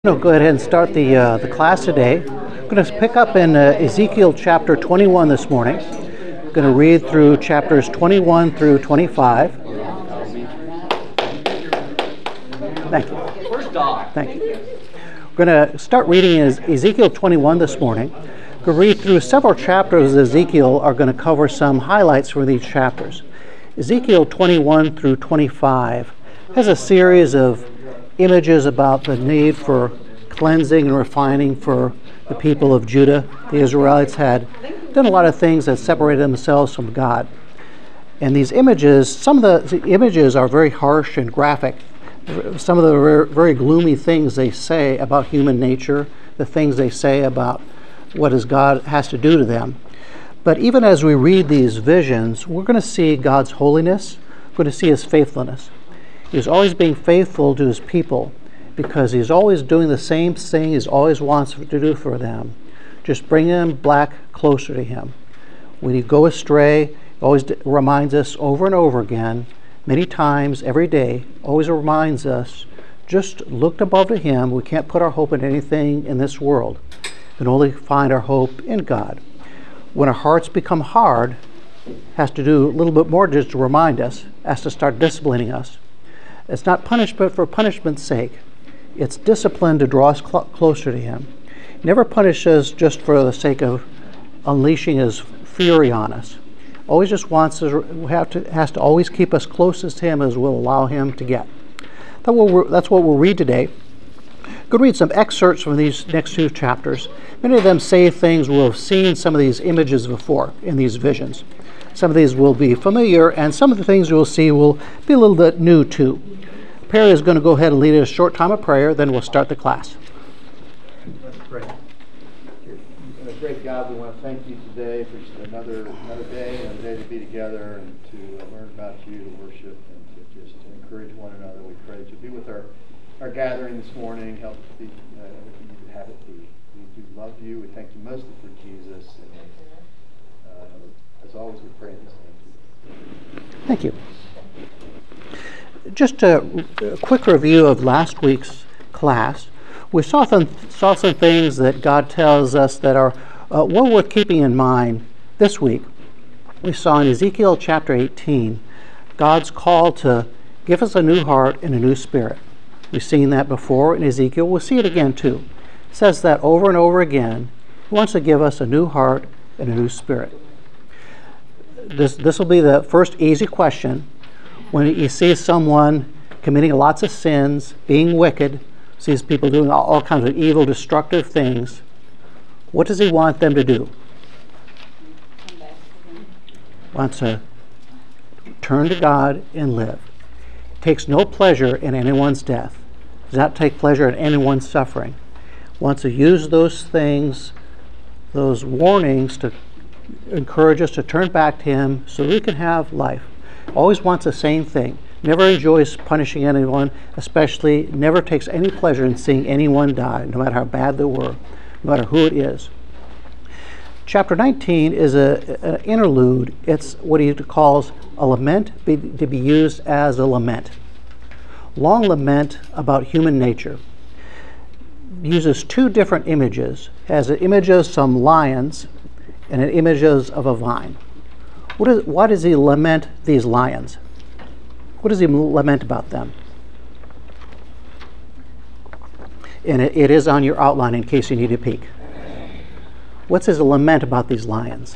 Go ahead and start the class today. I'm going to pick up in Ezekiel chapter 21 this morning. I'm going to read through chapters 21 through 25. Thank you. Thank you. We're going to start reading Ezekiel 21 this morning. We're going to read through several chapters of Ezekiel. Are going to cover some highlights from these chapters. Ezekiel 21 through 25 has a series of images about the need for cleansing and refining for the people of Judah. The Israelites had done a lot of things that separated themselves from God. And these images, some of the images are very harsh and graphic. Some of the very gloomy things they say about human nature, the things they say about what God has to do to them. But even as we read these visions, we're going to see God's holiness, we're going to see His faithfulness. He's always being faithful to His people because He's always doing the same thing He always wants to do for them. Just bring them back closer to Him. When you go astray, He always reminds us over and over again, many times, every day, always reminds us, just look above to Him. We can't put our hope in anything in this world. We can only find our hope in God. When our hearts become hard, has to do a little bit more just to remind us, has to start disciplining us. It's not punishment for punishment's sake. It's discipline to draw us closer to Him. He never punishes just for the sake of unleashing His fury on us. Always just wants us, has to always keep us closest to Him as we'll allow Him to get. That's what we'll read today. Go read some excerpts from these next two chapters. Many of them say things we'll have seen some of these images before in these visions. Some of these will be familiar, and some of the things you'll see will be a little bit new too. Perry is going to go ahead and lead a short time of prayer, then we'll start the class. Let's pray. Great God, we want to thank You today for just another day to be together and to learn about You, to worship, and to just encourage one another. We pray that You be with our gathering this morning, help it to be everything You would have it be. We do love You. We thank You mostly for Jesus. And as always, we pray in His name. Thank you. Just a quick review of last week's class. We saw some things that God tells us that are well worth keeping in mind this week. We saw in Ezekiel chapter 18, God's call to give us a new heart and a new spirit. We've seen that before in Ezekiel. We'll see it again too. It says that over and over again. He wants to give us a new heart and a new spirit. This will be the first easy question. When you see someone committing lots of sins, being wicked, sees people doing all kinds of evil, destructive things, what does He want them to do? Wants to turn to God and live. Takes no pleasure in anyone's death. Does not take pleasure in anyone's suffering. Wants to use those things, those warnings, to encourage us to turn back to Him so we can have life. Always wants the same thing. Never enjoys punishing anyone, especially never takes any pleasure in seeing anyone die, no matter how bad they were, no matter who it is. Chapter 19 is an interlude. It's what he calls a lament, to be used as a lament. Long lament about human nature. Uses two different images. Has an image of some lions and an image of a vine. Why does he lament these lions? What does he lament about them? And it is on your outline in case you need a peek. What's his lament about these lions?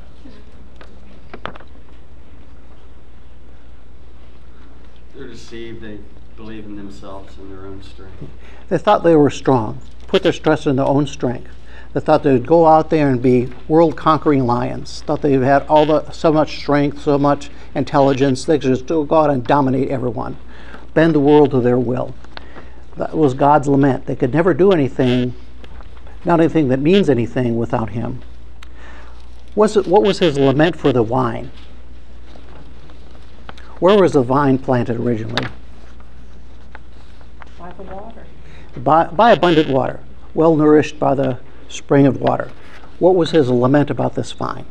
They're deceived. They believe in themselves and their own strength. They thought they were strong, put their stress in their own strength. They thought they would go out there and be world-conquering lions. Thought they had so much strength, so much intelligence, they could just go out and dominate everyone, bend the world to their will. That was God's lament. They could never do anything, not anything that means anything, without Him. What was His lament for the vine? Where was the vine planted originally? By the water. By abundant water, well nourished by the spring of water. What was His lament about this vine?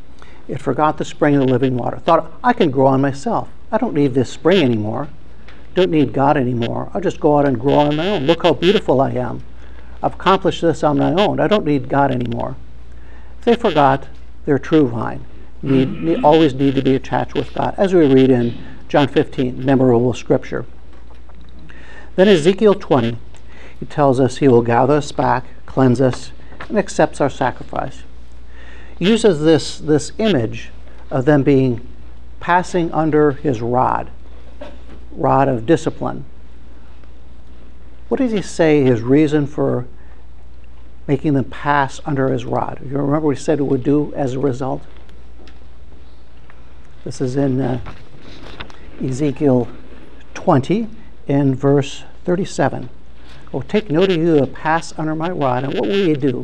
It forgot the spring of the living water. Thought, I can grow on myself. I don't need this spring anymore. don't need God anymore. I'll just go out and grow on my own. Look how beautiful I am. I've accomplished this on my own. I don't need God anymore. They forgot their true vine. Always need to be attached with God, as we read in John 15, memorable scripture. Then Ezekiel 20, he tells us he will gather us back, cleanse us, and accepts our sacrifice. He uses this image of them being passing under his rod of discipline. What does he say his reason for making them pass under his rod? You remember what he said it would do as a result? This is in Ezekiel 20 in verse 37. Oh, take note of you that pass under my rod, and what will you do?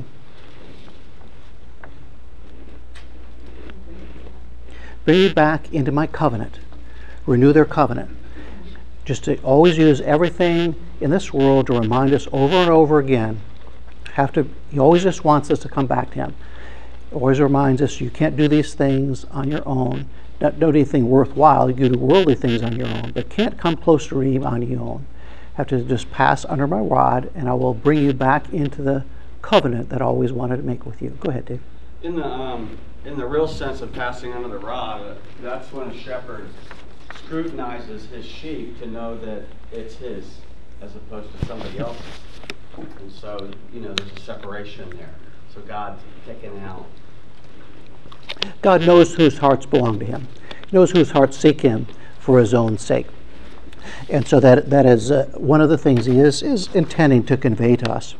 Bring you back into my covenant. Renew their covenant. Just to always use everything in this world to remind us over and over again. He always just wants us to come back to him. Always reminds us you can't do these things on your own. Not do anything worthwhile. You can do worldly things on your own, but can't come close to me on your own. Have to just pass under my rod, and I will bring you back into the covenant that I always wanted to make with you. Go ahead, Dave. In the real sense of passing under the rod, that's when a shepherd scrutinizes his sheep to know that it's his as opposed to somebody else's. And so, there's a separation there. So God's picking out. God knows whose hearts belong to him. He knows whose hearts seek him for his own sake. And so that is one of the things he is intending to convey to us.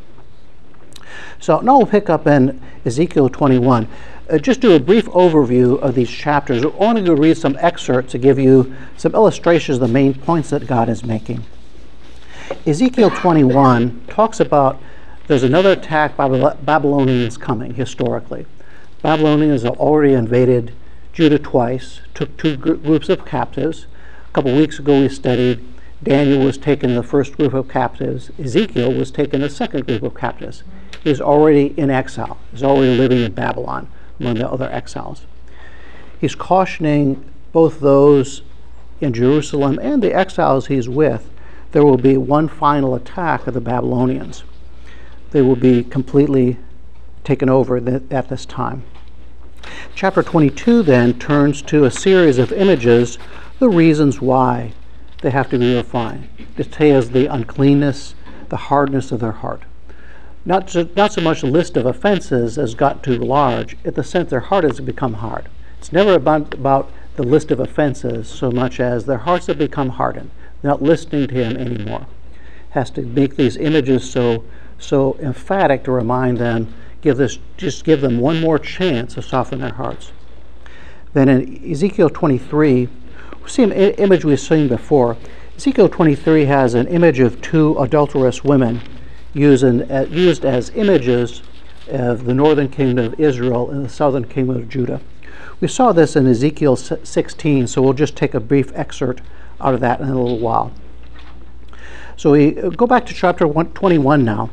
So now we'll pick up in Ezekiel 21. Just do a brief overview of these chapters. We're only going to read some excerpts to give you some illustrations of the main points that God is making. Ezekiel 21 talks about there's another attack by Babylonians coming historically. Babylonians have already invaded Judah twice, took two groups of captives. A couple weeks ago we studied Daniel was taken the first group of captives. Ezekiel was taken the second group of captives. He's already in exile. He's already living in Babylon among the other exiles. He's cautioning both those in Jerusalem and the exiles he's with. There will be one final attack of the Babylonians. They will be completely taken over at this time. Chapter 22 then turns to a series of images, the reasons why they have to be refined. It tells the uncleanness, the hardness of their heart. Not so much a list of offenses has got too large, in the sense their heart has become hard. It's never about the list of offenses so much as their hearts have become hardened. They're not listening to him anymore. Has to make these images so emphatic to remind them, give them one more chance to soften their hearts. Then in Ezekiel 23, we see an image we've seen before. Ezekiel 23 has an image of two adulterous women used as images of the northern kingdom of Israel and the southern kingdom of Judah. We saw this in Ezekiel 16, so we'll just take a brief excerpt out of that in a little while. So we go back to chapter 21 now.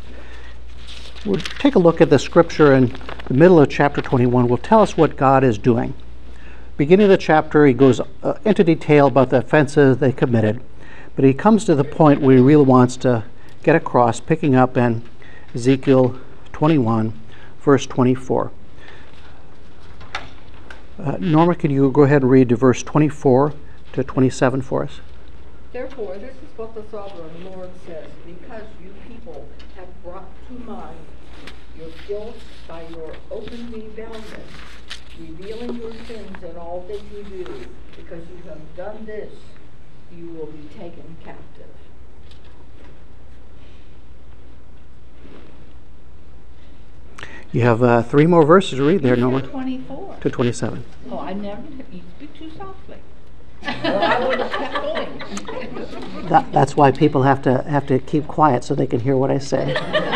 We'll take a look at the scripture in the middle of chapter 21. Will tell us what God is doing. Beginning of the chapter, he goes into detail about the offenses they committed, but he comes to the point where he really wants to get across, picking up in Ezekiel 21, verse 24. Norma, can you go ahead and read to verse 24 to 27 for us? Therefore, this is what the sovereign Lord says, because you people have brought to mind your guilt by your open rebellion, revealing your sins in all that you do, because you have done this, you will be taken captive. You have 3 more verses to read there, Norma. 24. To 27. Oh, I never, you speak too softly. Well, I would have kept going. That's why people have to keep quiet so they can hear what I say.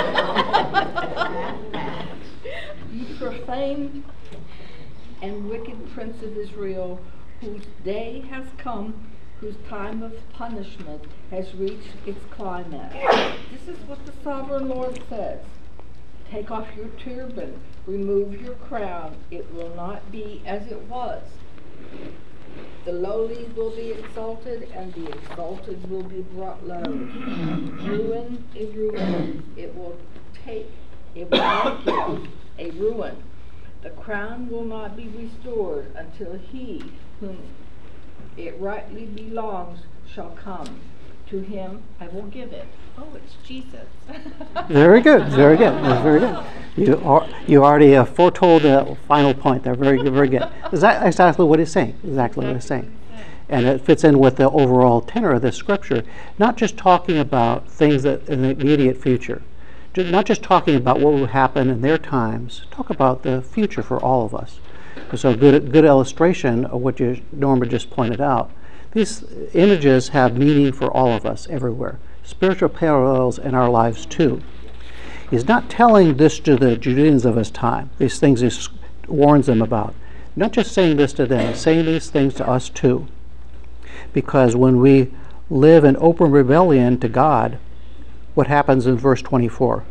You profane and wicked prince of Israel, whose day has come, whose time of punishment has reached its climax. This is what the sovereign Lord says. Take off your turban, remove your crown. It will not be as it was. The lowly will be exalted, and the exalted will be brought low. Ruin is ruin. It will make it a ruin. The crown will not be restored until he whom it rightly belongs shall come. To him I will give it. Oh, it's Jesus. Very good, very good. That's very good. You already foretold the final point there. Very good, very good. Is that exactly what he's saying? Exactly what he's saying. And it fits in with the overall tenor of this scripture. Not just talking about things that in the immediate future. Not just talking about what will happen in their times. Talk about the future for all of us. So good illustration of what Norma just pointed out. These images have meaning for all of us everywhere. Spiritual parallels in our lives too. He's not telling this to the Judeans of his time. These things he warns them about. Not just saying this to them, he's saying these things to us too. Because when we live in open rebellion to God, what happens in verse 24?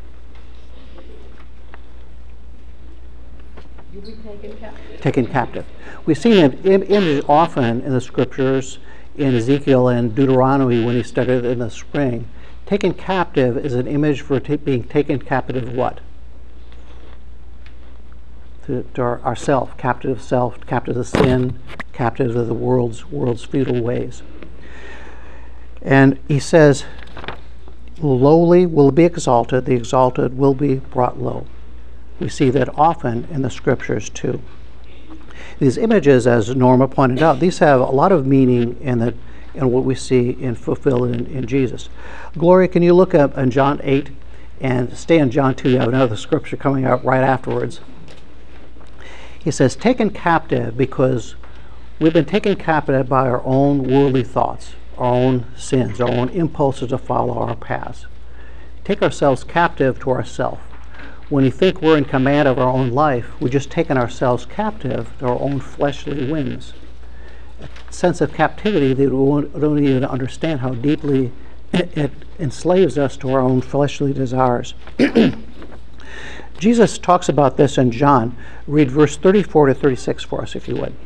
You'll be taken captive. Taken captive. We see an image often in the scriptures, in Ezekiel and Deuteronomy when he studied in the spring. Taken captive is an image for being taken captive of what? To ourself, captive of sin, captive of the world's futile ways. And he says, lowly will be exalted, the exalted will be brought low. We see that often in the scriptures too. These images, as Norma pointed out, these have a lot of meaning in what we see fulfilled in Jesus. Gloria, can you look up in John 8 and stay in John 2? You have another scripture coming out right afterwards. He says, taken captive because we've been taken captive by our own worldly thoughts, our own sins, our own impulses to follow our paths. Take ourselves captive to ourselves. When we think we're in command of our own life, we're just taking ourselves captive to our own fleshly whims. A sense of captivity that we don't even understand how deeply it enslaves us to our own fleshly desires. Jesus talks about this in John. Read verse 34 to 36 for us, if you would.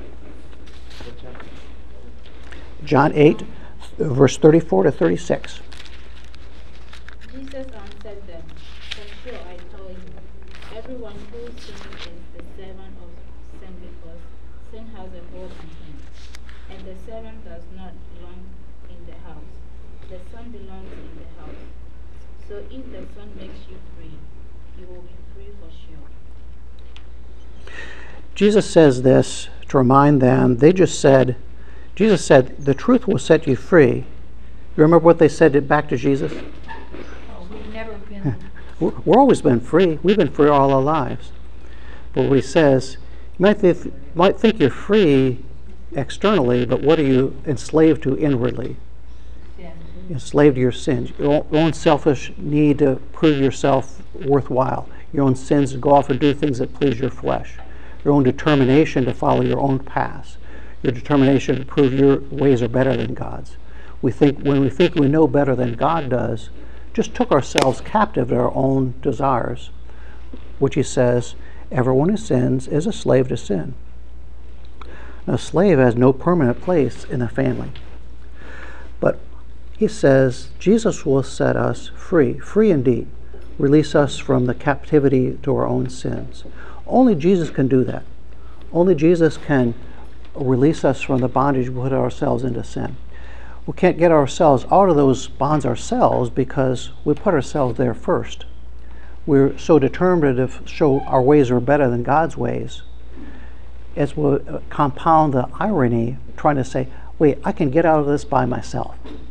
John 8, verse 34 to 36. Jesus answered them, "For sure I tell you, everyone who sins is the servant of sin, because sin has a hold on him. And the servant does not belong in the house. The Son belongs in the house. So if the Son makes you free, you will be free for sure." Jesus says this to remind them. Jesus said, the truth will set you free. You remember what they said back to Jesus? Oh, we've never been. We're always been free. We've been free all our lives. But what he says, you might think you're free externally, but what are you enslaved to inwardly? Yeah. Enslaved to your sins, your own selfish need to prove yourself worthwhile, your own sins to go off and do things that please your flesh, your own determination to follow your own paths, your determination to prove your ways are better than God's. When we think we know better than God does, just took ourselves captive to our own desires, which he says, everyone who sins is a slave to sin. Now, a slave has no permanent place in the family. But he says, Jesus will set us free, free indeed, release us from the captivity to our own sins. Only Jesus can do that. Only Jesus can release us from the bondage we put ourselves into sin. We can't get ourselves out of those bonds ourselves because we put ourselves there first. We're so determined to show our ways are better than God's ways, as we compound the irony, trying to say, wait, I can get out of this by myself.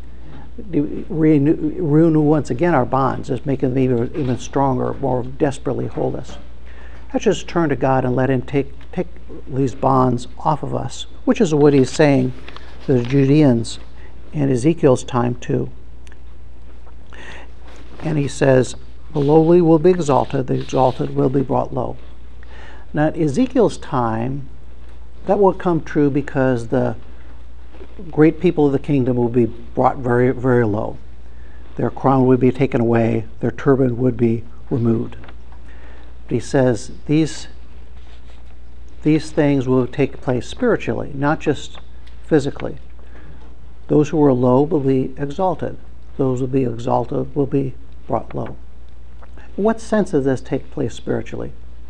Renew once again our bonds, just making them even stronger, more desperately hold us. Let's just turn to God and let him take these bonds off of us, which is what he's saying to the Judeans in Ezekiel's time too. And he says, the lowly will be exalted, the exalted will be brought low. Now at Ezekiel's time, that will come true because the great people of the kingdom will be brought very, very low. Their crown would be taken away, their turban would be removed. But he says, these these things will take place spiritually, not just physically. Those who are low will be exalted. Those who will be exalted will be brought low. In what sense does this take place spiritually?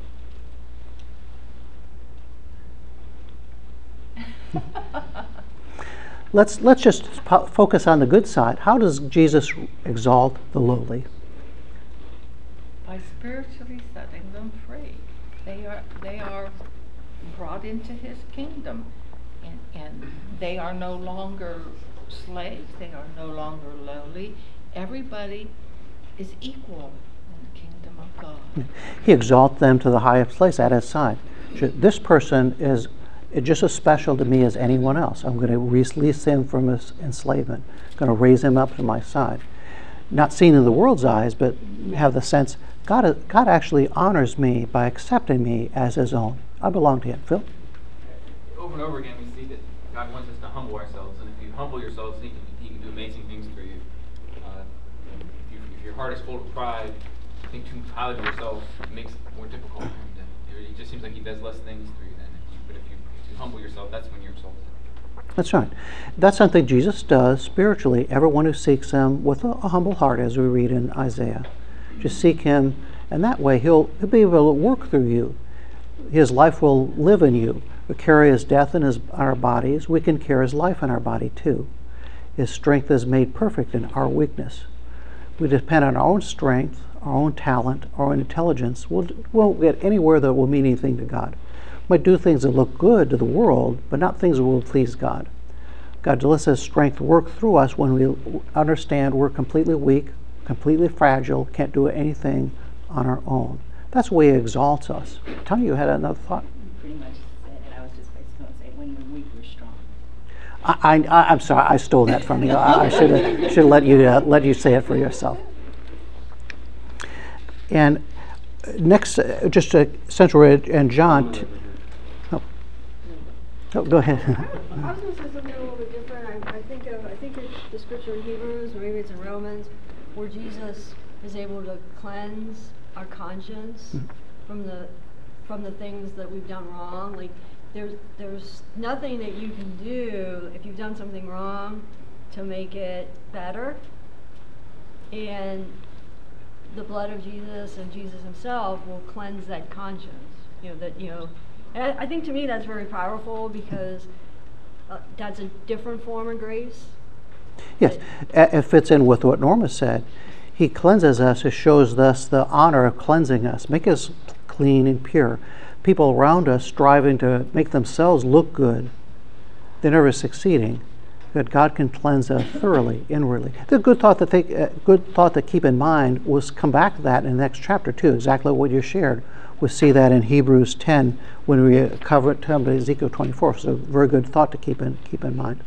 Let's just focus on the good side. How does Jesus exalt the lowly? By spiritually setting them free. They are brought into his kingdom, and they are no longer slaves. They are no longer lowly. Everybody is equal in the kingdom of God. He exalts them to the highest place at his side. This person is just as special to me as anyone else. I'm going to release him from his enslavement. I'm going to raise him up to my side. Not seen in the world's eyes, but have the sense God actually honors me by accepting me as his own. I belong to him. Phil? Over and over again, we see that God wants us to humble ourselves, and if you humble yourselves, he can do amazing things for you. If your heart is full of pride, think too highly of yourself, it makes it more difficult for him. It just seems like he does less things through you then. But if you humble yourself, that's when you're exalted. That's right. That's something Jesus does spiritually. Everyone who seeks him with a humble heart, as we read in Isaiah. Just seek him, and that way he'll be able to work through you. His life will live in you. We carry his death in our bodies. We can carry his life in our body too. His strength is made perfect in our weakness. We depend on our own strength, our own talent, our own intelligence. We won't get anywhere that will mean anything to God. We might do things that look good to the world, but not things that will please God. God lets his strength work through us when we understand we're completely weak, completely fragile, can't do anything on our own. That's the way he exalts us. Tony, you had another thought? Pretty much said it. I was just basically going to say, when you're weak, you're strong. I'm sorry, I stole that from you. I should have let you say it for yourself. And next, just Central and John. Go ahead. I was going to say something a little bit different. I think it's the scripture in Hebrews, or maybe it's in Romans, where Jesus is able to cleanse our conscience from the things that we've done wrong. Like there's nothing that you can do if you've done something wrong to make it better. And the blood of Jesus and Jesus himself will cleanse that conscience. And I think to me that's very powerful, because that's a different form of grace. Yes, it fits in with what Norma said. He cleanses us. It shows us the honor of cleansing us, make us clean and pure. People around us striving to make themselves look good, they're never succeeding. That God can cleanse us thoroughly, inwardly. The good thought to keep in mind was come back to that in the next chapter too. Exactly what you shared. We'll see that in Hebrews 10 when we cover Ezekiel 24. So very good thought to keep in mind.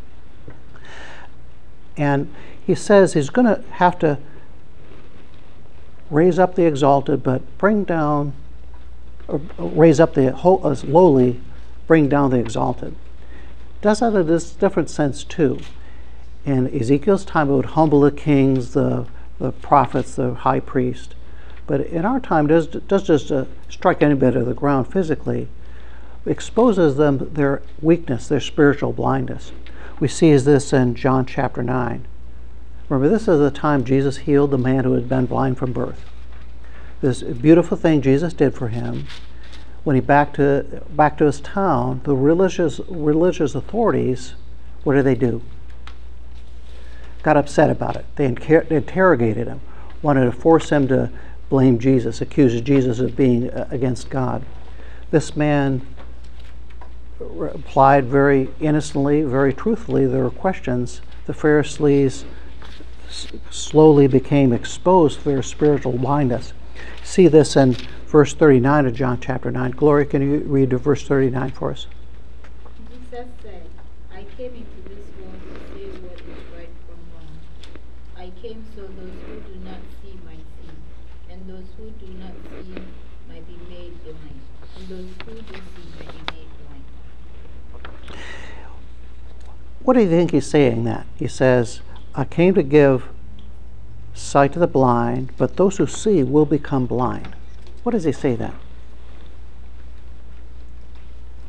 And he says he's going to have to raise up the exalted, but bring down, or raise up the lowly, bring down the exalted. Does that in this different sense too. In Ezekiel's time, it would humble the kings, the prophets, the high priest. But in our time, it does just strike any bit of the ground physically, exposes them their weakness, their spiritual blindness. We see this in John chapter 9. Remember, this is the time Jesus healed the man who had been blind from birth. This beautiful thing Jesus did for him. When he back to his town, the religious authorities, what did they do? Got upset about it. They interrogated him, wanted to force him to blame Jesus, accuse Jesus of being against God. This man replied very innocently, very truthfully. There were questions. The Pharisees slowly became exposed to their spiritual blindness. See this in verse 39 of John chapter 9. Gloria, can you read verse 39 for us? Jesus said, I came into this world to say what is right from wrong. I came so those who do not see might see, and those who do not see might be made blind, and those who do see might be made blind. What do you think he's saying that? He says, I came to give sight to the blind, but those who see will become blind. What does he say that?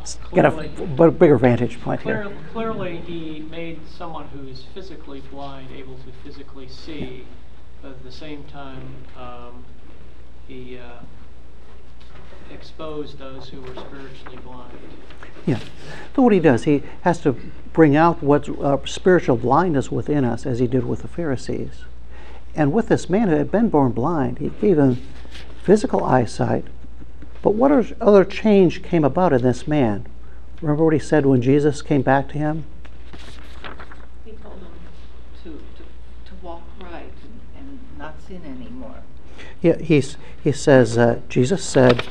get a Clearly- bigger vantage point here. Clearly, he made someone who is physically blind able to physically see, but at the same time, he exposed those who were spiritually blind. Yeah. So what he does, he has to bring out what spiritual blindness within us, as he did with the Pharisees. And with this man who had been born blind, he gave him physical eyesight. But what other change came about in this man? Remember what he said when Jesus came back to him? He told him to walk right and not sin anymore. Yeah, he says, Jesus said,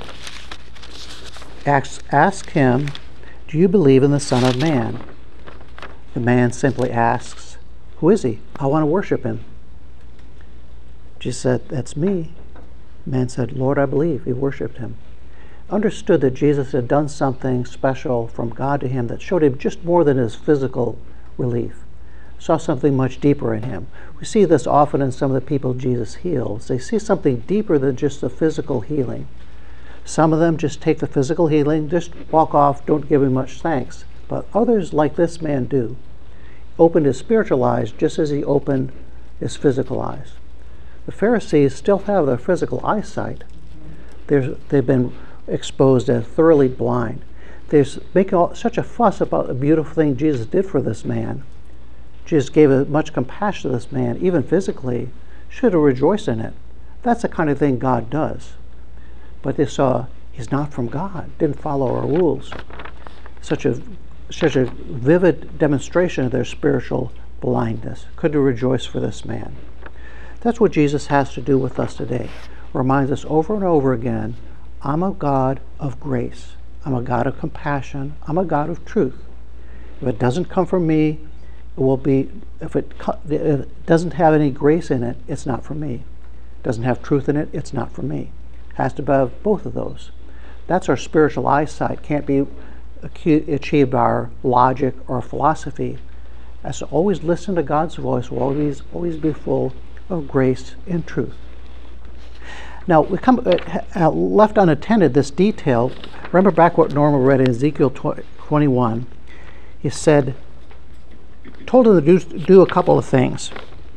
ask him, do you believe in the Son of Man? The man simply asks, who is he? I want to worship him. Jesus said, that's me. The man said, Lord, I believe. He worshipped him. Understood that Jesus had done something special from God to him that showed him just more than his physical relief. Saw something much deeper in him. We see this often in some of the people Jesus heals. They see something deeper than just the physical healing. Some of them just take the physical healing, just walk off, don't give him much thanks. But others, like this man, do. Opened his spiritual eyes just as he opened his physical eyes. The Pharisees still have their physical eyesight. They've been exposed as thoroughly blind. They're making such a fuss about the beautiful thing Jesus did for this man. Jesus gave much compassion to this man, even physically. Should have rejoiced in it. That's the kind of thing God does. But they saw he's not from God, didn't follow our rules. Such a vivid demonstration of their spiritual blindness. Couldn't rejoice for this man. That's what Jesus has to do with us today. Reminds us over and over again, I'm a God of grace. I'm a God of compassion. I'm a God of truth. If it doesn't come from me, it will be, if it doesn't have any grace in it, it's not from me. It doesn't have truth in it, it's not from me. It has to have both of those. That's our spiritual eyesight. Can't be achieved by our logic or philosophy. As to always listen to God's voice, will always be full of grace and truth. Now, we come left unattended this detail. Remember back what Norma read in Ezekiel 21. He said, told him to do a couple of things.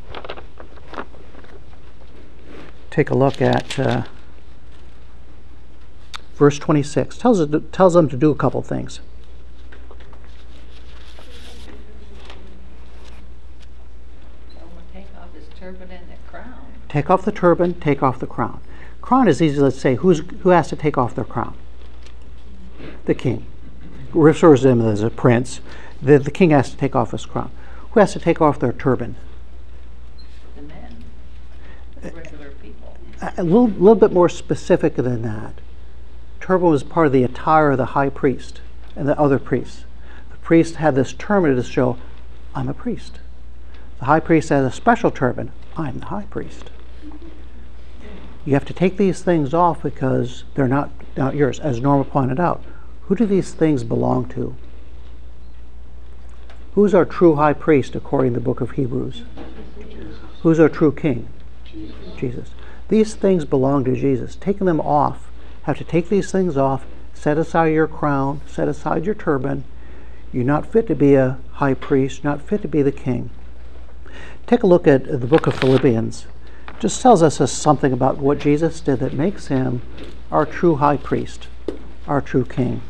Take a look at verse 26. Tells them to do a couple of things. Tell him to take off his turban and the crown. Take off the turban, take off the crown. Crown is easy to say. Who has to take off their crown? The king. Refers to him as a prince. The king has to take off his crown. Who has to take off their turban? The men. The regular people. A little bit more specific than that. Turban was part of the attire of the high priest and the other priests. The priest had this turban to show, I'm a priest. The high priest has a special turban. I'm the high priest. You have to take these things off because they're not yours. As Norma pointed out, who do these things belong to? Who's our true high priest according to the book of Hebrews? Who's our true king? Jesus. These things belong to Jesus. Taking them off, have to take these things off, set aside your crown, set aside your turban. You're not fit to be a high priest, not fit to be the king. Take a look at the book of Philippians. It just tells us something about what Jesus did that makes him our true high priest, our true king.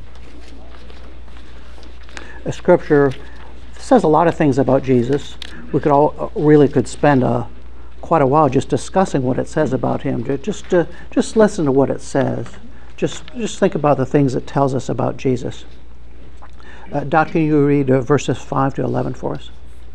A scripture says a lot of things about Jesus. We could spend quite a while just discussing what it says about him. Just listen to what it says. Just think about the things it tells us about Jesus. Dot, can you read verses 5 to 11 for us?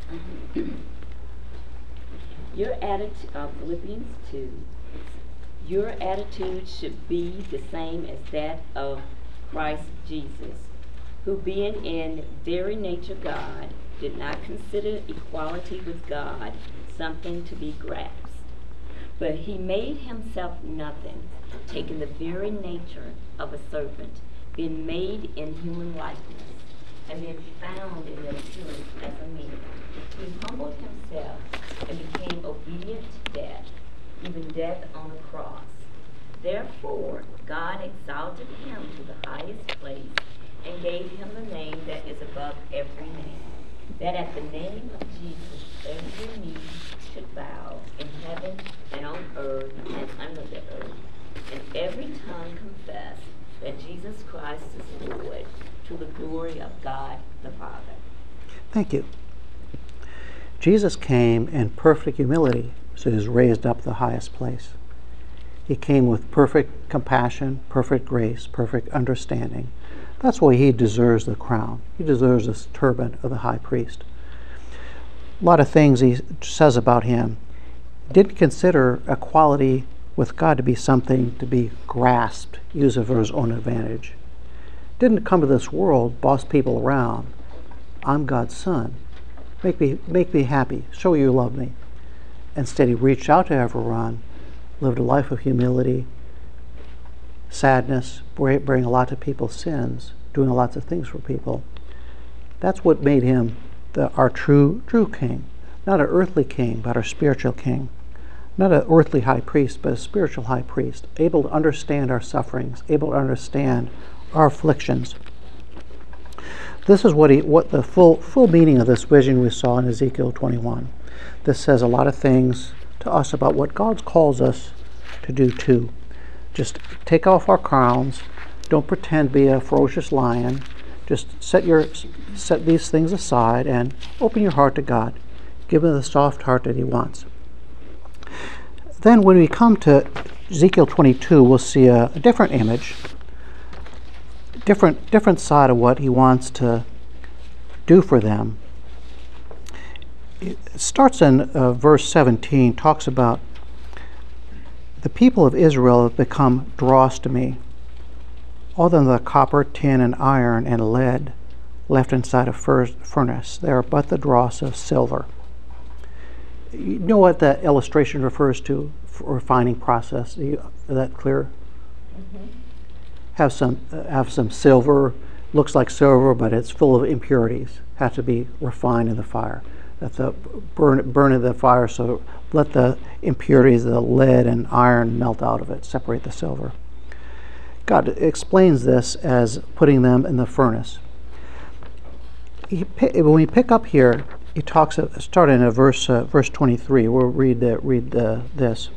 Your attitude, Philippians 2. Your attitude should be the same as that of Christ Jesus, who being in very nature God, did not consider equality with God something to be grasped, but he made himself nothing, taking the very nature of a servant, being made in human likeness, and being found in the appearance as a man. He humbled himself and became obedient to death, even death on a cross. Therefore, God exalted him to the highest place and gave him the name that is above every name, that at the name of Jesus every knee should bow in heaven and on earth and under the earth, and every tongue confess that Jesus Christ is Lord, to the glory of God the Father. Thank you. Jesus came in perfect humility, so he was raised up to the highest place. He came with perfect compassion, perfect grace, perfect understanding. That's why he deserves the crown. He deserves this turban of the high priest. A lot of things he says about him. Didn't consider equality with God to be something to be grasped, use it for his own advantage. Didn't come to this world, boss people around. I'm God's son. Make me happy. Show you love me. Instead, he reached out to everyone, lived a life of humility, sadness, bearing a lot of people's sins, doing lots of things for people. That's what made him our true king. Not an earthly king, but our spiritual king. Not an earthly high priest, but a spiritual high priest, able to understand our sufferings, able to understand our afflictions. This is what the full meaning of this vision we saw in Ezekiel 21. This says a lot of things to us about what God calls us to do too. Just take off our crowns. Don't pretend to be a ferocious lion. Just set these things aside and open your heart to God. Give him the soft heart that he wants. Then when we come to Ezekiel 22, we'll see a different image, different side of what he wants to do for them. It starts in verse 17, talks about the people of Israel have become dross to me. All them the copper, tin, and iron, and lead left inside a furnace. They are but the dross of silver. You know what that illustration refers to? Refining process. Is that clear? Mm-hmm. Have some silver. Looks like silver, but it's full of impurities. Has to be refined in the fire. Burn in the fire, so let the impurities, the lead and iron, melt out of it. Separate the silver. God explains this as putting them in the furnace. When we pick up here, he talks, starting at verse 23. We'll read this.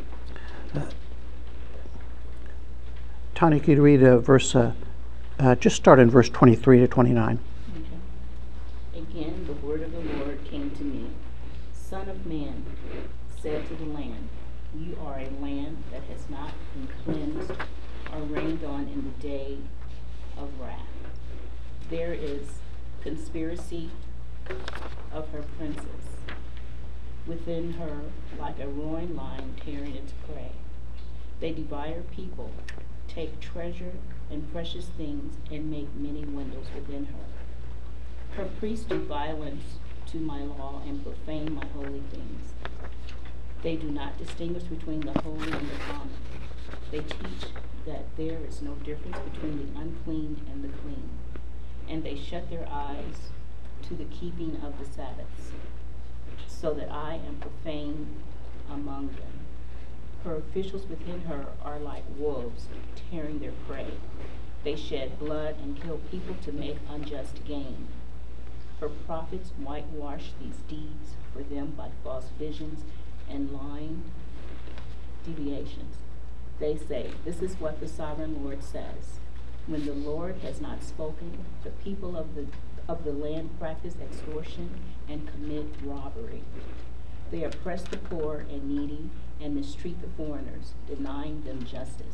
Tanya, could you read just start in verse 23 to 29. Okay. Again, the word of the Lord came to me. Son of man, said to the land, you are a land that has not been cleansed or rained on in the day of wrath. There is conspiracy of her princes within her, like a roaring lion tearing its prey. They devour people, take treasure and precious things, and make many windows within her. Her priests do violence to my law and profane my holy things. They do not distinguish between the holy and the common. They teach that there is no difference between the unclean and the clean, and they shut their eyes to the keeping of the Sabbaths, so that I am profane among them. Her officials within her are like wolves tearing their prey. They shed blood and kill people to make unjust gain. Her prophets whitewash these deeds for them by false visions and lying deviations. They say, this is what the sovereign Lord says. When the Lord has not spoken, the people of the land practice extortion and commit robbery. They oppress the poor and needy and mistreat the foreigners, denying them justice.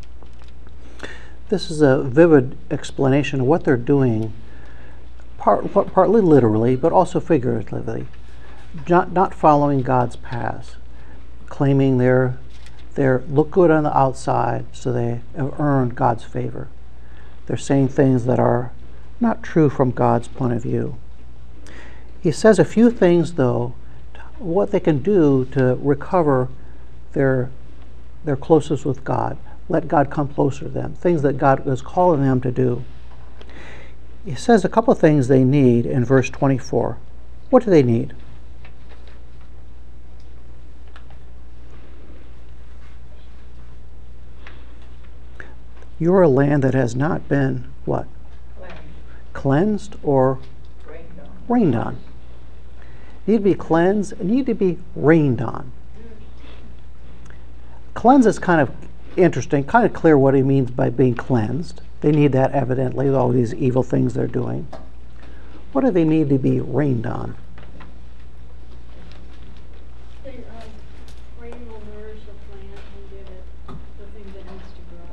This is a vivid explanation of what they're doing, partly literally, but also figuratively. Not following God's paths, claiming they look good on the outside, so they have earned God's favor. They're saying things that are not true from God's point of view. He says a few things, though, what they can do to recover their closeness with God. Let God come closer to them. Things that God is calling them to do. He says a couple of things they need in verse 24. What do they need? You're a land that has not been what? cleansed or rained on. You need to be cleansed and you need to be rained on. Cleanse is kind of interesting, kind of clear what he means by being cleansed. They need that evidently, all these evil things they're doing. What do they need to be rained on? Rain will nourish the plant and give it the thing that needs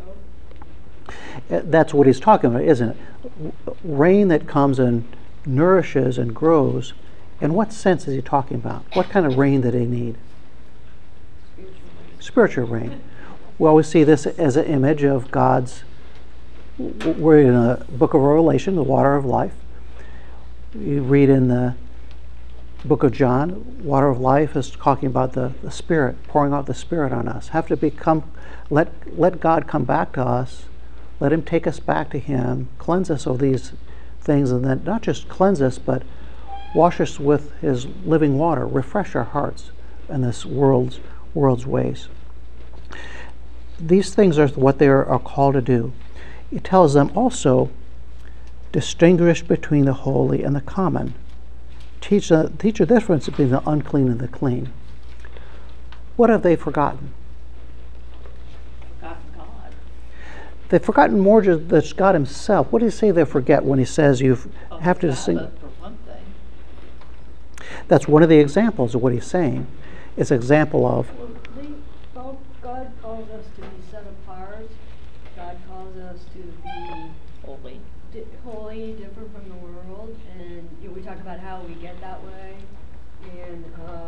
to grow. That's what he's talking about, isn't it? Rain that comes and nourishes and grows. In what sense is he talking about? What kind of rain do they need? Spiritual rain. Well, we see this as an image of God's. We're in the book of Revelation, the water of life. You read in the book of John, water of life is talking about the Spirit, pouring out the Spirit on us. Have to let God come back to us, let Him take us back to Him, cleanse us of these things, and then not just cleanse us, but wash us with His living water, refresh our hearts in this world's ways. These things are what they are called to do. It tells them also, distinguish between the holy and the common. Teach a difference between the unclean and the clean. What have they forgotten? Forgotten God. They've forgotten more just God Himself. What do you say they forget when He says you have to distinguish? For one thing. That's one of the examples of what He's saying. It's an example of. Well, God calls us to be set apart. God calls us to be Holy. holy, different from the world, and we talk about how we get that way. And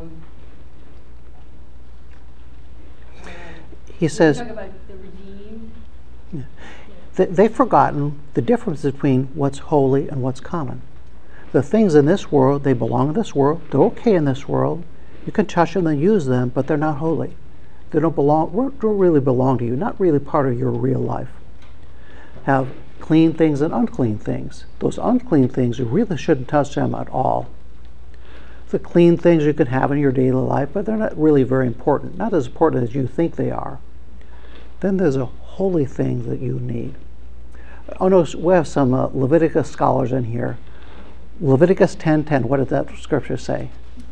He says. we talk about the redeemed. They've forgotten the difference between what's holy and what's common. The things in this world, they belong in this world. They're okay in this world. You can touch them and use them, but they're not holy. They don't really belong to you, not really part of your real life. Have clean things and unclean things. Those unclean things, you really shouldn't touch them at all. The clean things you can have in your daily life, but they're not really very important, not as important as you think they are. Then there's a holy thing that you need. Oh no, we have some Leviticus scholars in here. Leviticus 10:10, what does that scripture say?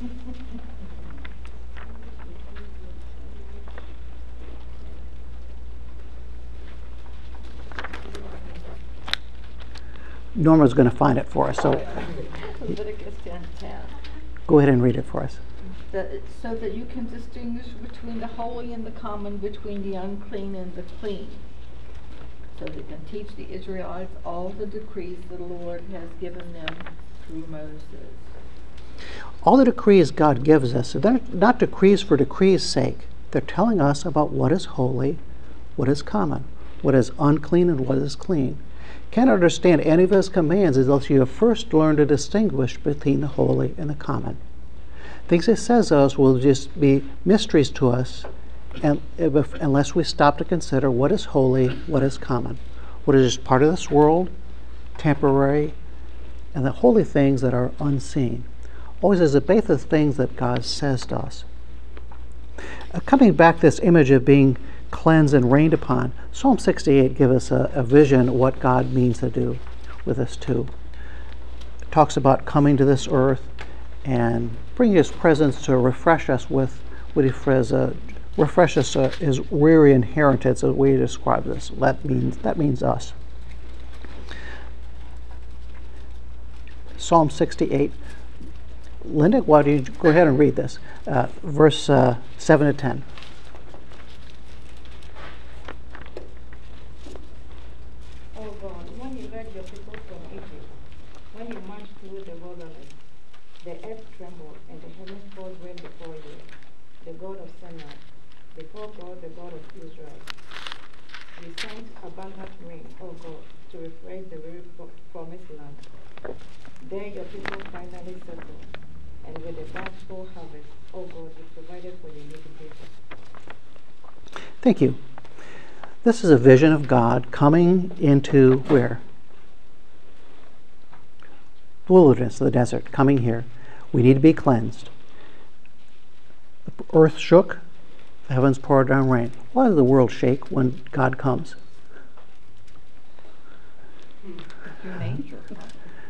Norma's going to find it for us, so Leviticus 10:10. go ahead and read it for us. So that you can distinguish between the holy and the common, between the unclean and the clean. So they can teach the Israelites all the decrees the Lord has given them through Moses. All the decrees God gives us, they're not decrees for decrees' sake. They're telling us about what is holy, what is common, what is unclean, and what is clean. Can't understand any of His commands unless you have first learned to distinguish between the holy and the common. Things He says to us will just be mysteries to us unless we stop to consider what is holy, what is common, what is just part of this world, temporary, and the holy things that are unseen. Always is the base of things that God says to us. Coming back to this image of being cleansed and rained upon, Psalm 68 gives us a vision of what God means to do with us too. It talks about coming to this earth and bringing His presence to refresh us with what He says, refresh us His weary inheritance, as we describe this. That means us. Psalm 68. Linda, why don't you go ahead and read this, verse 7 to 10. Oh God, when you led your people from Egypt, when you marched through the wilderness, the earth trembled and the heavens poured rain before you, the God of Sinai, before God, the God of Israel. You sent abundant rain, O God, to refresh the very promised land. There your people finally settled, and with a bountiful harvest, O God, you provided for your little people. Thank you. This is a vision of God coming into where? The wilderness, the desert, coming here. We need to be cleansed. The earth shook, the heavens poured down rain. Why does the world shake when God comes? Nature.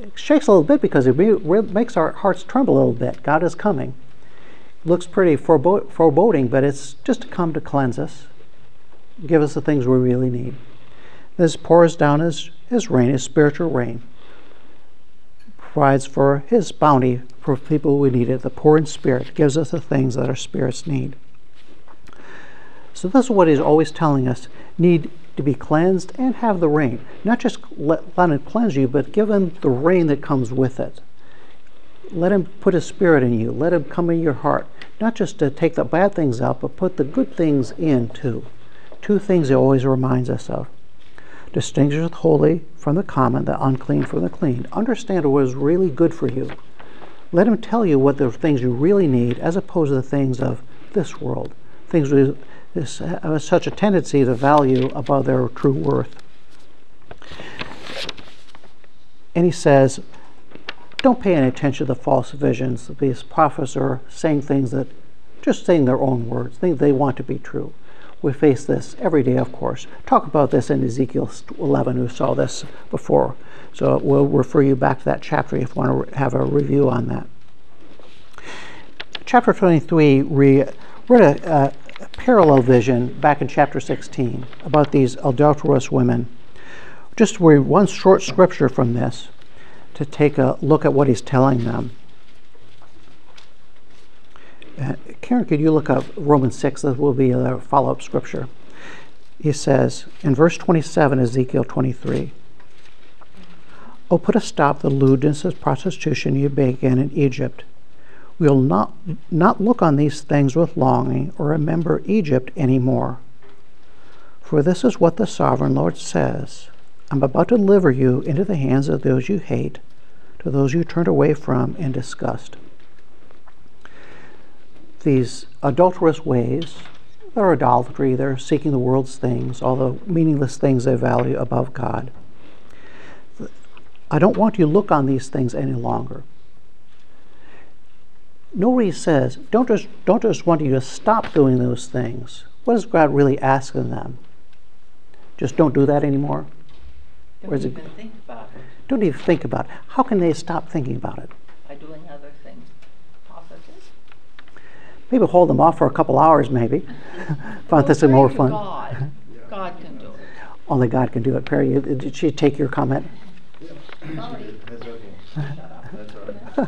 shakes a little bit because it makes our hearts tremble a little bit. God is coming. Looks pretty foreboding, but it's just to come to cleanse us, give us the things we really need. This pours down his rain, his spiritual rain, provides for his bounty for people who need it. The poor in spirit gives us the things that our spirits need. So this is what he's always telling us: need to be cleansed and have the rain. Not just let him cleanse you, but give him the rain that comes with it. Let him put his spirit in you. Let him come in your heart. Not just to take the bad things out, but put the good things in too. Two things he always reminds us of. Distinguish the holy from the common, the unclean from the clean. Understand what is really good for you. Let him tell you what the things you really need, as opposed to the things of this world. Things with have such a tendency to value above their true worth. And he says, don't pay any attention to the false visions. These prophets are saying things that, just saying their own words, things they want to be true. We face this every day, of course. Talk about this in Ezekiel 11, who saw this before. So we'll refer you back to that chapter if you want to have a review on that. Chapter 23, we read a parallel vision back in chapter 16 about these adulterous women. Just read one short scripture from this to take a look at what he's telling them. Karen, could you look up Romans 6? This will be a follow-up scripture. He says in verse 27, Ezekiel 23, "Oh, put a stop to the lewdness of prostitution you began in Egypt. We will not look on these things with longing or remember Egypt any more. For this is what the sovereign Lord says: I'm about to deliver you into the hands of those you hate, to those you turned away from in disgust." These adulterous ways, they're idolatry, they're seeking the world's things, all the meaningless things they value above God. I don't want you to look on these things any longer. Nobody says, don't just want you to stop doing those things. What is God really asking them? Just don't do that anymore? Don't even think about it. Don't even think about it. How can they stop thinking about it? By doing other things. Positive. Maybe hold them off for a couple hours, maybe. Find this more fun. God. God can do it. Only God can do it. Perry, did she take your comment? Sorry. That's okay. That's all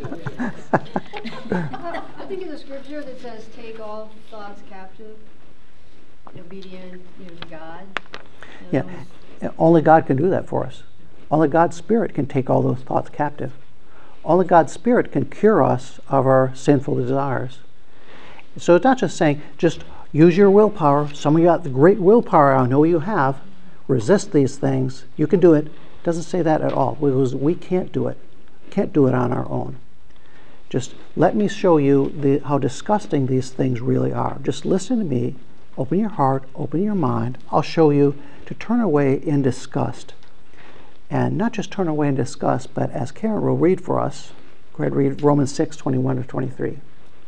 right. I think in the scripture that says, take all thoughts captive, obedient to God. Yeah, only God can do that for us. Only God's Spirit can take all those thoughts captive. Only God's Spirit can cure us of our sinful desires. So it's not just saying, just use your willpower. Some of you got the great willpower, I know you have. Resist these things. You can do it. It doesn't say that at all, because we can't do it. Can't do it on our own. Just let me show you how disgusting these things really are. Just listen to me. Open your heart. Open your mind. I'll show you to turn away in disgust. And not just turn away in disgust, but as Karen will read for us, go ahead and read Romans 6, 21 to 23.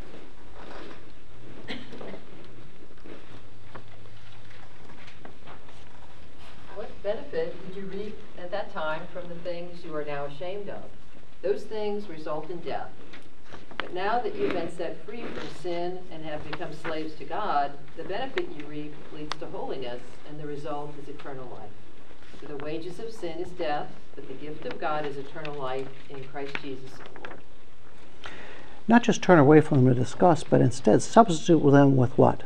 What benefit did you reap at that time from the things you are now ashamed of? Those things result in death. But now that you've been set free from sin and have become slaves to God, the benefit you reap leads to holiness, and the result is eternal life. For the wages of sin is death, but the gift of God is eternal life in Christ Jesus our Lord. Not just turn away from them to disgust, but instead substitute them with what?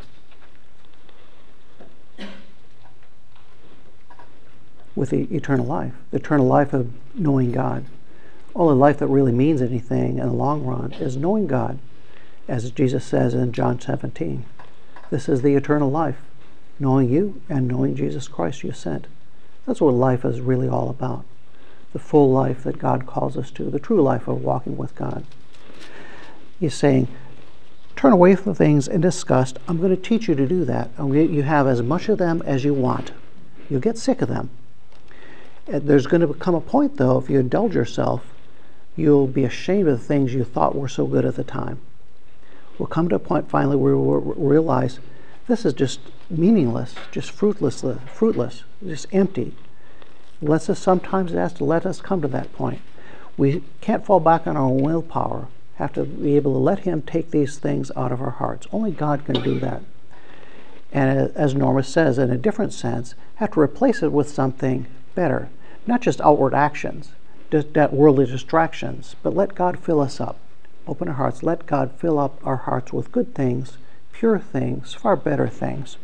With the eternal life of knowing God. Only life that really means anything in the long run is knowing God, as Jesus says in John 17. This is the eternal life, knowing you and knowing Jesus Christ you sent. That's what life is really all about. The full life that God calls us to, the true life of walking with God. He's saying, turn away from things in disgust. I'm going to teach you to do that. You have as much of them as you want. You'll get sick of them. There's going to become a point, though, if you indulge yourself, you'll be ashamed of the things you thought were so good at the time. We'll come to a point finally where we'll realize this is just meaningless, just fruitless, just empty. Sometimes it has to let us come to that point. We can't fall back on our own willpower. Have to be able to let him take these things out of our hearts. Only God can do that. And as Norma says, in a different sense, have to replace it with something better. Not just outward actions, that worldly distractions, but let God fill us up. Open our hearts. Let God fill up our hearts with good things, pure things, far better things.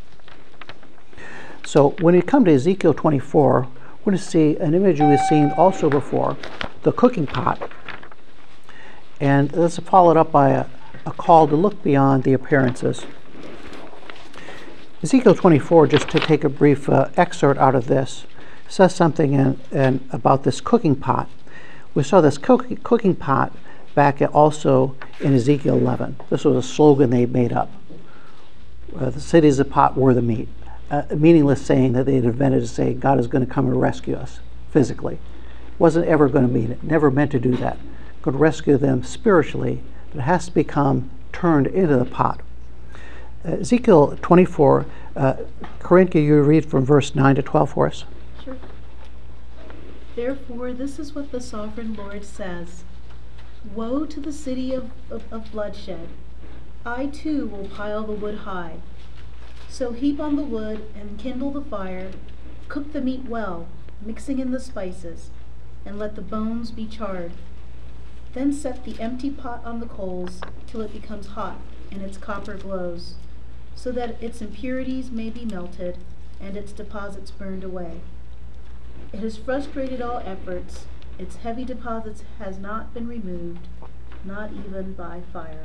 So when we come to Ezekiel 24, we're going to see an image we've seen also before, the cooking pot. And this is followed up by a call to look beyond the appearances. Ezekiel 24, just to take a brief excerpt out of this, says something about this cooking pot. We saw this cooking pot back also in Ezekiel 11. This was a slogan they made up. The cities of pot were the meat. A meaningless saying that they had invented to say God is going to come and rescue us physically. Wasn't ever going to mean it. Never meant to do that. Could rescue them spiritually, but it has to become turned into the pot. Ezekiel 24, Corinne, can you read from verse 9 to 12 for us? Sure. Therefore, this is what the sovereign Lord says. Woe to the city of bloodshed. I too will pile the wood high. So heap on the wood and kindle the fire, cook the meat well, mixing in the spices, and let the bones be charred. Then set the empty pot on the coals till it becomes hot and its copper glows, so that its impurities may be melted and its deposits burned away. It has frustrated all efforts. Its heavy deposits has not been removed, not even by fire.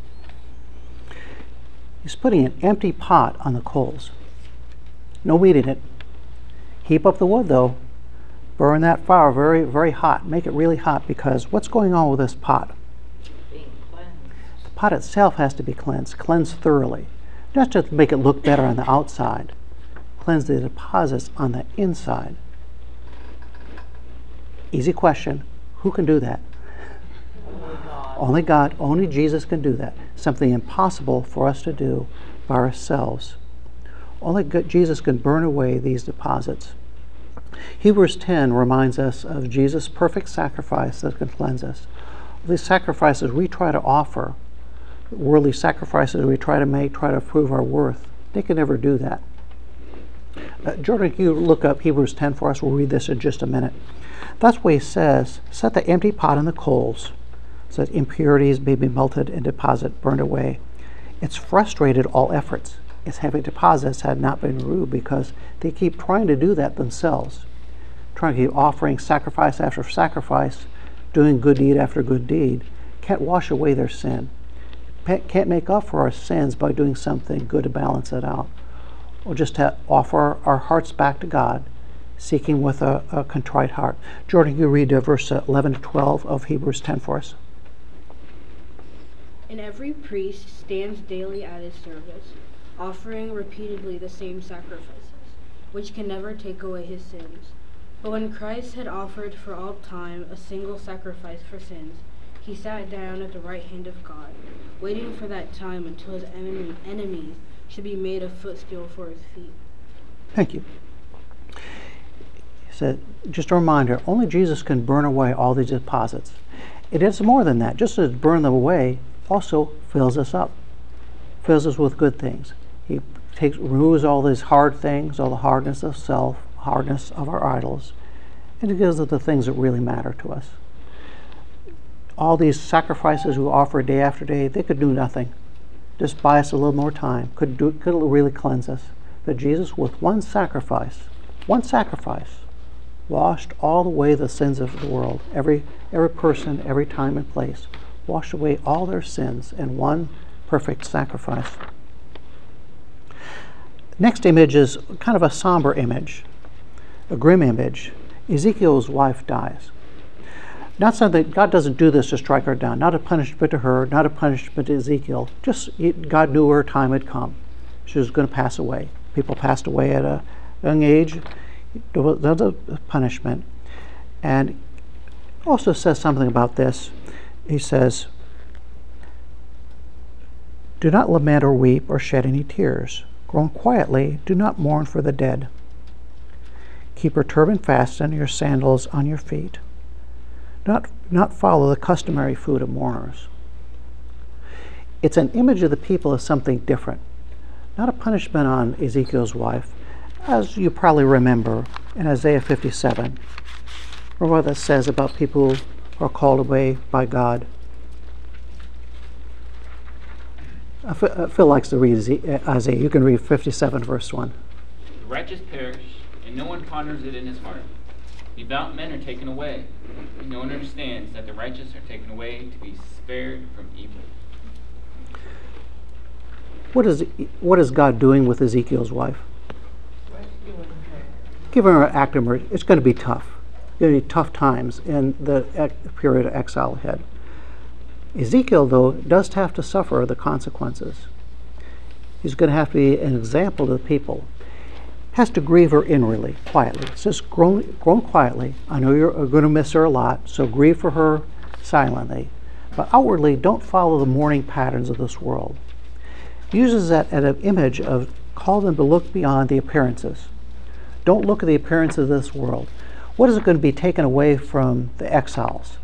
He's putting an empty pot on the coals. No meat in it. Heap up the wood, though. Burn that fire very, very hot. Make it really hot, because what's going on with this pot? Being cleansed. The pot itself has to be cleansed thoroughly. Not just to make it look better on the outside. Cleanse the deposits on the inside. Easy question. Who can do that? Only God, only Jesus can do that. Something impossible for us to do by ourselves. Only Jesus can burn away these deposits. Hebrews 10 reminds us of Jesus' perfect sacrifice that can cleanse us. These sacrifices we try to offer, worldly sacrifices we try to make, try to prove our worth, they can never do that. Jordan, can you look up Hebrews 10 for us? We'll read this in just a minute. That's what he says. Set the empty pot on the coals, so that impurities may be melted and deposit burned away. It's frustrated all efforts. Its heavy deposits had not been removed because they keep trying to do that themselves. Trying to keep offering sacrifice after sacrifice, doing good deed after good deed. Can't wash away their sin. Can't make up for our sins by doing something good to balance it out. We'll just offer our hearts back to God, seeking with a contrite heart. Jordan, you read verse 11 to 12 of Hebrews 10 for us. And every priest stands daily at his service, offering repeatedly the same sacrifices, which can never take away his sins. But when Christ had offered for all time a single sacrifice for sins, he sat down at the right hand of God, waiting for that time until his enemies should be made a footstool for his feet. Thank you. He said, just a reminder, only Jesus can burn away all these deposits. It is more than that. Just as burn them away, also fills us up, fills us with good things. He removes all these hard things, all the hardness of self, hardness of our idols, and he gives us the things that really matter to us. All these sacrifices we offer day after day, they could do nothing. Just buy us a little more time. Could really cleanse us. But Jesus, with one sacrifice, washed all away the sins of the world. Every person, every time and place, washed away all their sins in one perfect sacrifice. Next image is kind of a somber image, a grim image. Ezekiel's wife dies. Not something, God doesn't do this to strike her down, not a punishment to her, not a punishment to Ezekiel. Just God knew her time had come. She was going to pass away. People passed away at a young age. There was a punishment. And also says something about this. He says, do not lament or weep or shed any tears. Groan quietly, do not mourn for the dead. Keep your turban fastened, your sandals on your feet. not follow the customary food of mourners. It's an image of the people as something different, not a punishment on Ezekiel's wife, as you probably remember in Isaiah 57, or what it says about people who are called away by God. Phil likes to read Isaiah. You can read 57, verse 1. The righteous perish, and no one ponders it in his heart. Devout men are taken away, and no one understands that the righteous are taken away to be spared from evil. What is God doing with Ezekiel's wife? Giving her an act of mercy. It's going to be tough. It's going to be tough times in the period of exile ahead. Ezekiel, though, does have to suffer the consequences. He's going to have to be an example to the people. Has to grieve her inwardly, quietly. It's just groan quietly. I know you're going to miss her a lot, so grieve for her silently. But outwardly, don't follow the mourning patterns of this world. Uses that as an image of call them to look beyond the appearances. Don't look at the appearance of this world. What is it going to be taken away from the exiles?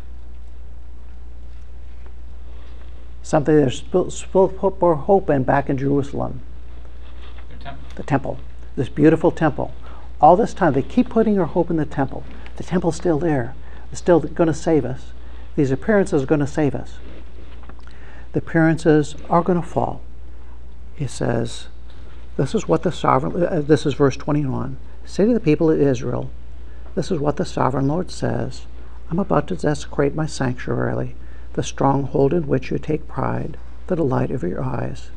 Something they're supposed to put more hope in back in Jerusalem. The temple. This beautiful temple. All this time they keep putting their hope in the temple. The temple's still there. It's still going to save us. These appearances are going to save us. The appearances are going to fall. He says, this is what the sovereign, this is verse 21. Say to the people of Israel, this is what the sovereign Lord says. I'm about to desecrate my sanctuary, the stronghold in which you take pride, the delight of your eyes.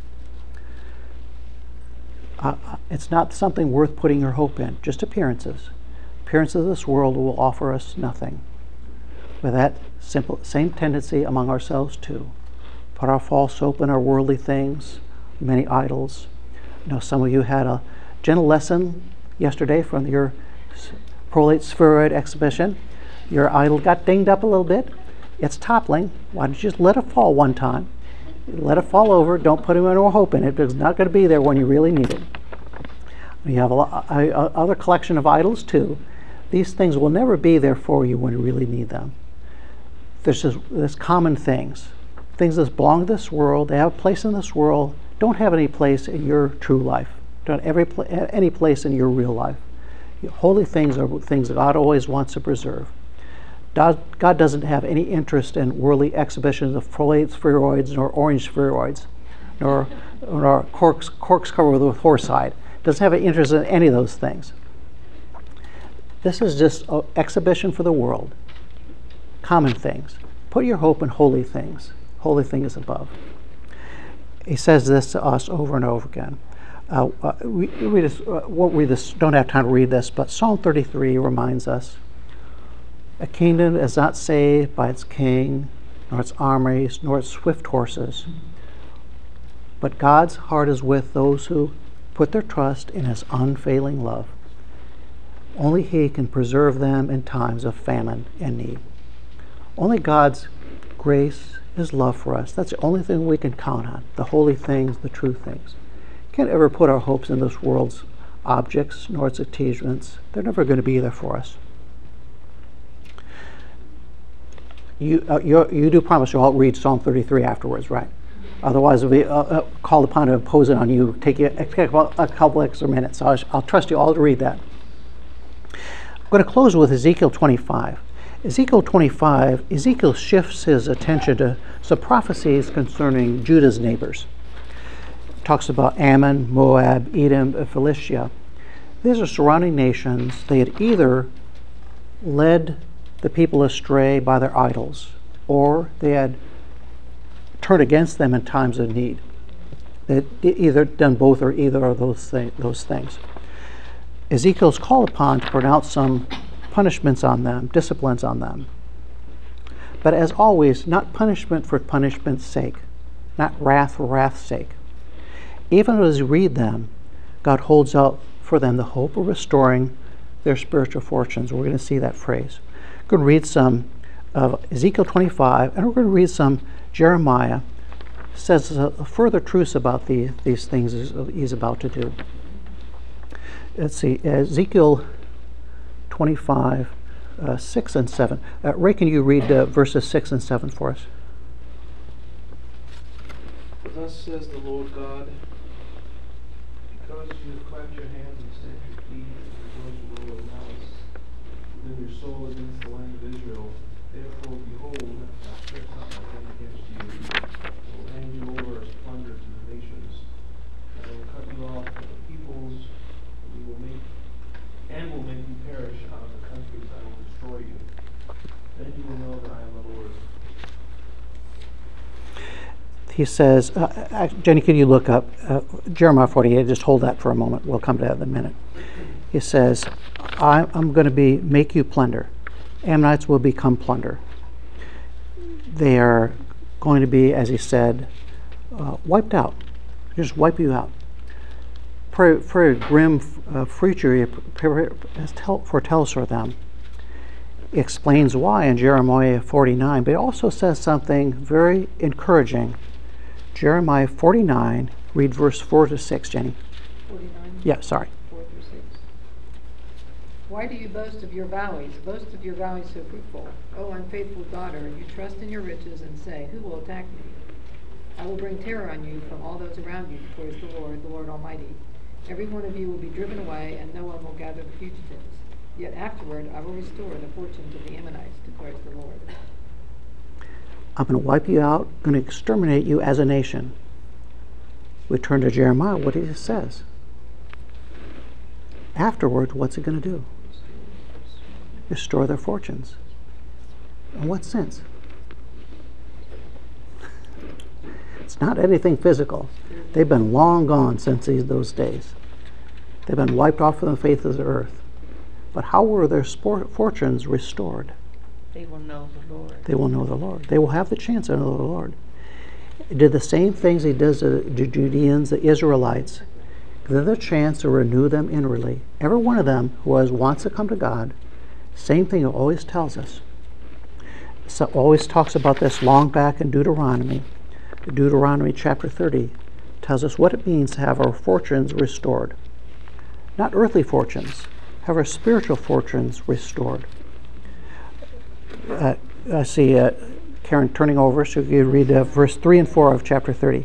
It's not something worth putting your hope in, just appearances. Appearances of this world will offer us nothing. With that same tendency among ourselves too. Put our false hope in our worldly things, many idols. I know some of you had a gentle lesson yesterday from your prolate spheroid exhibition. Your idol got dinged up a little bit. It's toppling. Why don't you just let it fall one time? Let it fall over. Don't put any more hope in it, because it's not going to be there when you really need it. You have other collection of idols too. These things will never be there for you when you really need them. There's common things that belong to this world. They have a place in this world. Don't have any place in your true life. Don't have any place in your real life. Holy things are things that God always wants to preserve. God doesn't have any interest in worldly exhibitions of prolate spheroids, nor orange spheroids, nor corks covered with horsehide. Doesn't have an interest in any of those things. This is just an exhibition for the world. Common things. Put your hope in holy things. Holy things above. He says this to us over and over again. We just don't have time to read this, but Psalm 33 reminds us, a kingdom is not saved by its king, nor its armies, nor its swift horses. But God's heart is with those who put their trust in his unfailing love. Only he can preserve them in times of famine and need. Only God's grace, his love for us, that's the only thing we can count on. The holy things, the true things. Can't ever put our hopes in this world's objects, nor its achievements. They're never going to be there for us. You do promise you'll read Psalm 33 afterwards, right? Otherwise, we'll be called upon to impose it on you. Take a couple extra minutes. So I'll trust you all to read that. I'm going to close with Ezekiel 25. Ezekiel 25, Ezekiel shifts his attention to some prophecies concerning Judah's neighbors. Talks about Ammon, Moab, Edom, and Philistia. These are surrounding nations. They had either led the people astray by their idols, or they had turned against them in times of need. They had either done both or either of those things. Ezekiel's called upon to pronounce some punishments on them, disciplines on them. But as always, not punishment for punishment's sake, not wrath for wrath's sake. Even as you read them, God holds out for them the hope of restoring their spiritual fortunes. We're going to see that phrase. We're going to read some of Ezekiel 25, and we're going to read some Jeremiah. Says further truths about these things he's about to do. Let's see, Ezekiel 25, 6 and 7. Ray, can you read verses 6 and 7 for us? Thus says the Lord God, because you have clapped your hands and stamped your feet, and rejoiced with malice within your soul against the land of Israel, therefore, behold, I stretch out my hand against you, and will hand you over as plunder to the nations. I will cut you off from the peoples, and will make you perish out of the countries. I will destroy you. Then you will know that I am the Lord. He says, Jenny, can you look up Jeremiah 48? Just hold that for a moment. We'll come to that in a minute. He says, I'm going to make you plunder. Ammonites will become plunder. They are going to be, as he said, wiped out. Just wipe you out. For a grim future, he foretells for them. He explains why in Jeremiah 49, but he also says something very encouraging. Jeremiah 49, read verse 4 to 6, Jenny. 49? Yeah, sorry. 4 through 6. Why do you boast of your valleys? Boast of your valleys so fruitful. O unfaithful daughter, you trust in your riches and say, who will attack me? I will bring terror on you from all those around you, declares the Lord Almighty. Every one of you will be driven away, and no one will gather the fugitives. Yet afterward I will restore the fortunes of the Ammonites, declares the Lord. I'm going to wipe you out, I'm going to exterminate you as a nation. We turn to Jeremiah, what he says. Afterwards, what's he going to do? Restore their fortunes. In what sense? It's not anything physical. They've been long gone since those days. They've been wiped off from the face of the earth. But how were their fortunes restored? They will know the Lord. They will know the Lord. They will have the chance to know the Lord. He did the same things he does to the Judeans, the Israelites. Give them the chance to renew them inwardly. Every one of them who wants to come to God, same thing he always tells us. So always talks about this long back in Deuteronomy. Deuteronomy chapter 30 tells us what it means to have our fortunes restored. Not earthly fortunes, have our spiritual fortunes restored. I see Karen turning over, so you read verse 3 and 4 of chapter 30.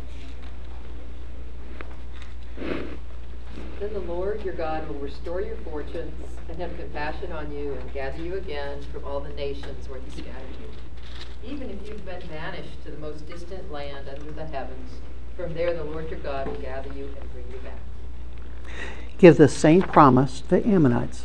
Then the Lord your God will restore your fortunes and have compassion on you and gather you again from all the nations where he scattered you. Even if you've been banished to the most distant land under the heavens, from there the Lord your God will gather you and bring you back. Give the same promise to the Ammonites.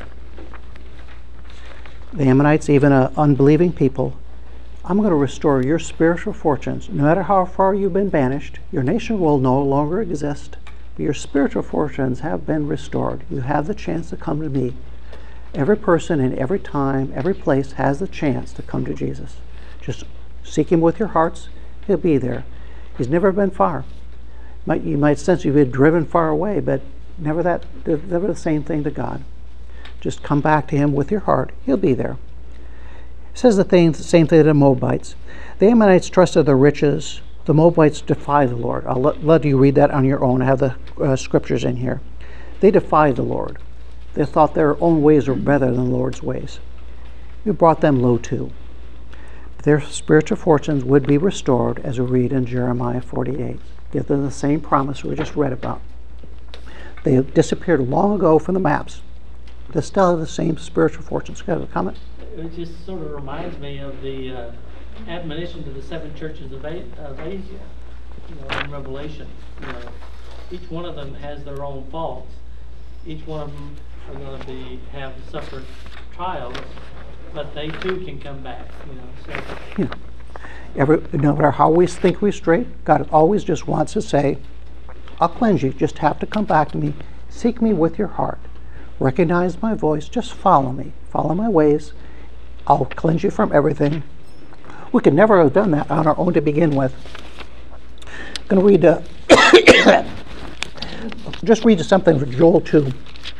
The Ammonites, even an unbelieving people, I'm going to restore your spiritual fortunes. No matter how far you've been banished, your nation will no longer exist, but your spiritual fortunes have been restored. You have the chance to come to me. Every person in every time, every place has the chance to come to Jesus. Just seek him with your hearts. He'll be there. He's never been far. You might sense you've been driven far away, but never the same thing to God. Just come back to him with your heart. He'll be there. It says the same thing to the Moabites. The Ammonites trusted their riches. The Moabites defied the Lord. I'll let you read that on your own. I have the scriptures in here. They defied the Lord. They thought their own ways were better than the Lord's ways. He brought them low too. Their spiritual fortunes would be restored, as we read in Jeremiah 48. Give them the same promise we just read about. They disappeared long ago from the maps. They still have the same spiritual fortunes. Got a comment? It just sort of reminds me of the admonition to the 7 churches of Asia, in Revelation. Each one of them has their own faults. Each one of them are going to have suffered trials, but they too can come back. Yeah. No matter how we think we're straight, God always just wants to say, I'll cleanse you. Just have to come back to me. Seek me with your heart. Recognize my voice. Just follow me. Follow my ways. I'll cleanse you from everything. We could never have done that on our own to begin with. I'm going to read, just read something from Joel 2.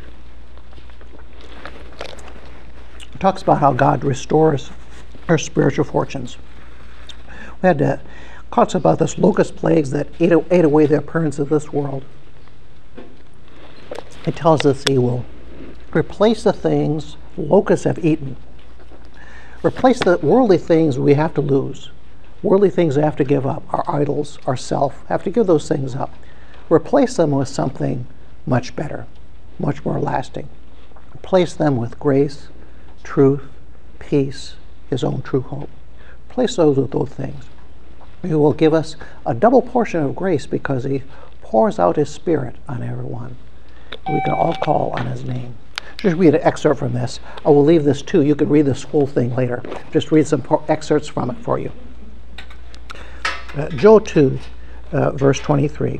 It talks about how God restores our spiritual fortunes. We had talks about this locust plagues that ate away the appearance of this world. It tells us he will replace the things locusts have eaten. Replace the worldly things we have to lose. Worldly things we have to give up. Our idols, our self, have to give those things up. Replace them with something much better, much more lasting. Replace them with grace, truth, peace, His own true hope. Replace those with those things. He will give us a double portion of grace because He pours out His Spirit on everyone. We can all call on His name. Just read an excerpt from this. I will leave this too. You could read this whole thing later. Just read some excerpts from it for you. Joel 2, verse 23.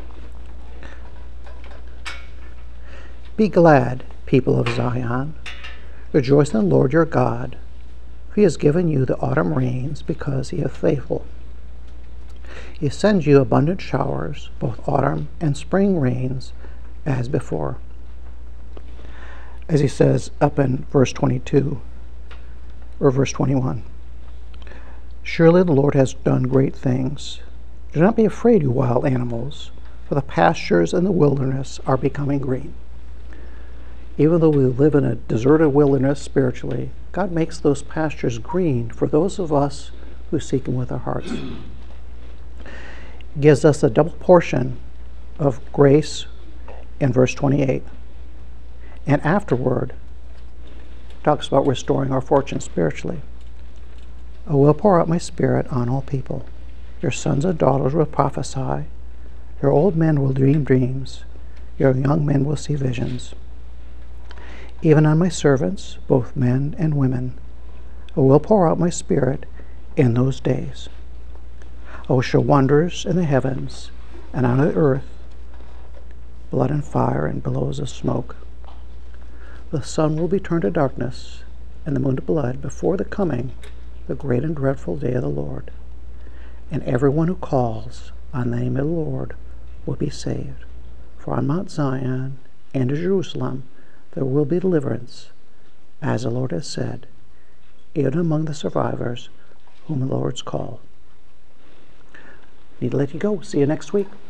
Be glad, people of Zion. Rejoice in the Lord your God. For He has given you the autumn rains because He is faithful. He sends you abundant showers, both autumn and spring rains, as before. As He says up in verse 22, or verse 21. Surely the Lord has done great things. Do not be afraid, you wild animals, for the pastures in the wilderness are becoming green. Even though we live in a deserted wilderness spiritually, God makes those pastures green for those of us who seek Him with our hearts. He gives us a double portion of grace in verse 28. And afterward, talks about restoring our fortune spiritually. I will pour out my Spirit on all people. Your sons and daughters will prophesy. Your old men will dream dreams. Your young men will see visions. Even on my servants, both men and women, I will pour out my Spirit in those days. I will show wonders in the heavens and on the earth, blood and fire and billows of smoke. The sun will be turned to darkness and the moon to blood before the coming, the great and dreadful day of the Lord. And everyone who calls on the name of the Lord will be saved. For on Mount Zion and in Jerusalem there will be deliverance, as the Lord has said, even among the survivors whom the Lord's called. Need to let you go. See you next week.